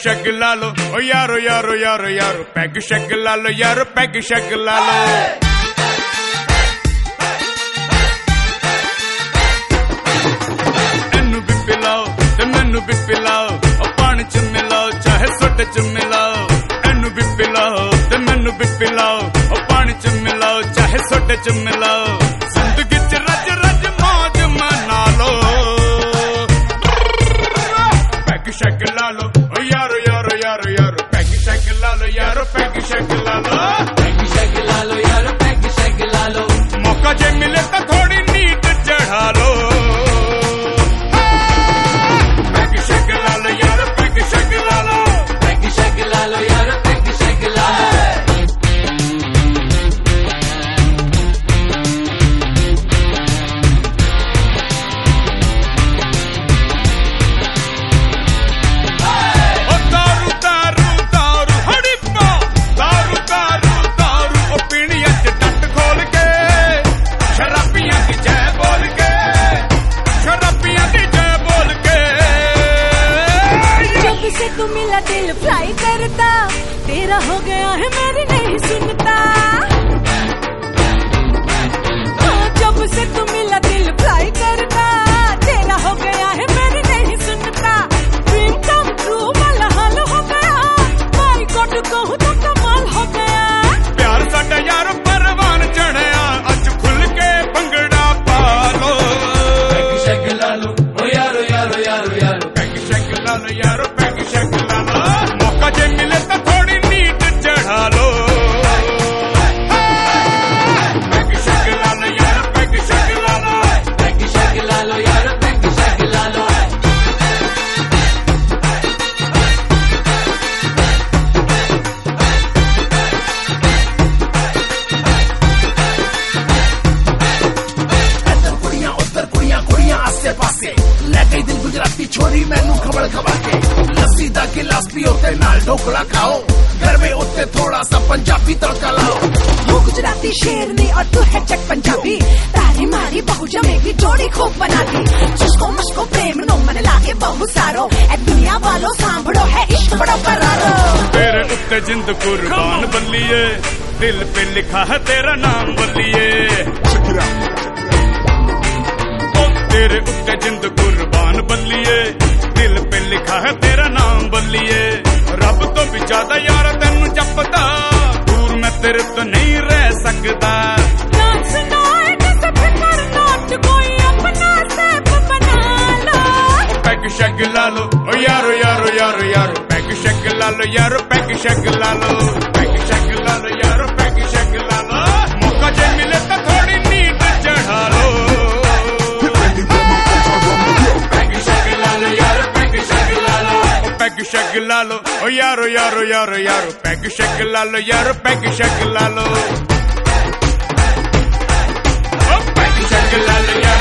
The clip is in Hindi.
शैग ला लो ओ यारो यारो यारो यारो पैग शैग ला लो यारो पैग शैग ला लो। एनू भी पिलाओ ते मैनू भी पिलाओ ओ पानी च मिलाओ चाहे सोडे च मिलाओ। एनू भी पिलाओ ते मैनू भी पिलाओ ओ पानी च मिलाओ चाहे सोडे च मिलाओ। जिंदगी च रज रज मौज मना लो पैग शैग ला लो ओ यारो यारो यारो यारो पैग शैग ला लो यारो पैग शैग ला लो। पैग शैग ला लो यारो पैग शैग ला लो। मौका जे मिले तो थोड़ी नीट चढ़ा लो पैग शैग ला लो यारो पैग शैग ला लो। पैग शैग ला लो यारो पैग शैग ला लो। तू मिला दिल फ्लाई करता तेरा हो गया है मेरी नहीं सुनता। जब से तू मिला दिल फ्लाई करता तेरा हो गया है मेरी नहीं सुनता। ड्रीम कम ट्रू वाला हाल हो गया माई गॉड कहूं तो कमाल हो गया। प्यार साडा यार परवान चढ़िया अज खुल के भंगड़ा पा लो पैग शैग ला लो ओ यारो यारो यारो यारो पैग शैग ला लो यारो पैग शैग ला लो। मौका जे मिले तो थोड़ी नीट चढ़ा लो पैग शैग ला लो यारो पैग शैग ला लो। पैग शैग ला लो यारो पैग शैग ला लो। कुड़ियां आसे पासे ले गई दिल गुजराती छोरी मैनू खबड़ खबड़ के। लस्सी दा गिलास पियो ते नाल ढोकला खाओ घर में उत्ते थोड़ा सा पंजाबी तड़का लाओ। वो गुजराती शेरनी और तू है चक पंजाबी तारी मारी बहु जमेगी जोड़ी खूब बना दी। जिसको मुझको प्रेम नो मन लागे बहु सारो ए दुनिया वालों सांभड़ो है इश्क बड़ो करारो। तेरे उत्ते जिंद कुर्बान बल्लिए दिल पे लिखा है तेरा नाम बल्लिए। तेरे उत्ते जिंद कुर्बान बल्लिए दिल पे लिखा है तेरा नाम बल्लिए। रब तो भी ज्यादा यार तेनू जपदा दूर मैं तेरे तो नहीं रह सकदा। पैग शैग ला लो ओ यारो यारो यारो यारो पैग शैग ला लो यारो पैग शैग ला लो। पैग शैग ला लो यारो पैग शैग ला लो। मौका जे मिले तो थोड़ी नीट चढ़ा लो पैग शैग ला लो यारो पैग शैग ला लो। पैग शैग ला लो ओ यारो यारो यारो यारो पैग शैग ला लो यारो पैग शैग ला लो। पैग शैग ला लो यारो